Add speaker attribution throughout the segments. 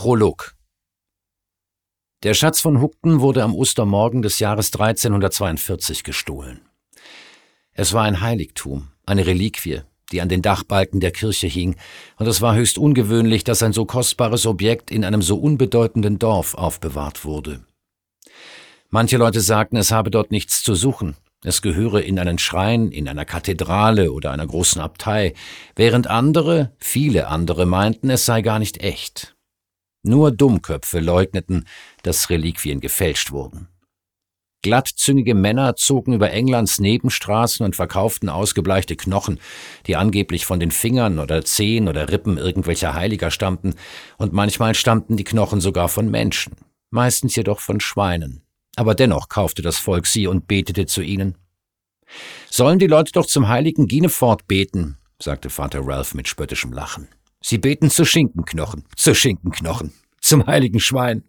Speaker 1: Prolog. Der Schatz von Hugden wurde am Ostermorgen des Jahres 1342 gestohlen. Es war ein Heiligtum, eine Reliquie, die an den Dachbalken der Kirche hing, und es war höchst ungewöhnlich, dass ein so kostbares Objekt in einem so unbedeutenden Dorf aufbewahrt wurde. Manche Leute sagten, es habe dort nichts zu suchen, es gehöre in einen Schrein, in einer Kathedrale oder einer großen Abtei, während viele andere meinten, es sei gar nicht echt. Nur Dummköpfe leugneten, dass Reliquien gefälscht wurden. Glattzüngige Männer zogen über Englands Nebenstraßen und verkauften ausgebleichte Knochen, die angeblich von den Fingern oder Zehen oder Rippen irgendwelcher Heiliger stammten, und manchmal stammten die Knochen sogar von Menschen, meistens jedoch von Schweinen. Aber dennoch kaufte das Volk sie und betete zu ihnen. »Sollen die Leute doch zum heiligen Ginefort beten«, sagte Vater Ralph mit spöttischem Lachen. »Sie beten zu Schinkenknochen, zum heiligen Schwein.«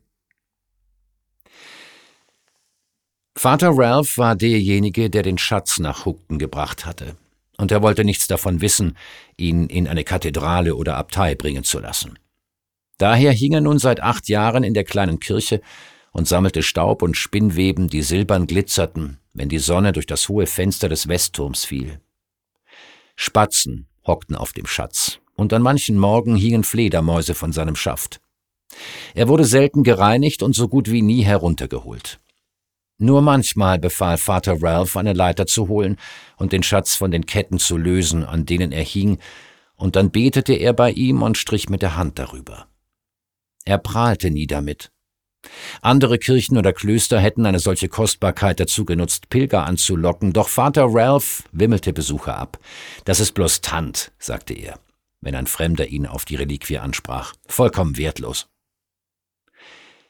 Speaker 1: Vater Ralph war derjenige, der den Schatz nach Hugden gebracht hatte, und er wollte nichts davon wissen, ihn in eine Kathedrale oder Abtei bringen zu lassen. Daher hing er nun seit 8 Jahren in der kleinen Kirche und sammelte Staub und Spinnweben, die silbern glitzerten, wenn die Sonne durch das hohe Fenster des Westturms fiel. Spatzen hockten auf dem Schatz, und an manchen Morgen hingen Fledermäuse von seinem Schaft. Er wurde selten gereinigt und so gut wie nie heruntergeholt. Nur manchmal befahl Vater Ralph, eine Leiter zu holen und den Schatz von den Ketten zu lösen, an denen er hing, und dann betete er bei ihm und strich mit der Hand darüber. Er prahlte nie damit. Andere Kirchen oder Klöster hätten eine solche Kostbarkeit dazu genutzt, Pilger anzulocken, doch Vater Ralph wimmelte Besucher ab. »Das ist bloß Tand«, sagte er, wenn ein Fremder ihn auf die Reliquie ansprach. »Vollkommen wertlos.«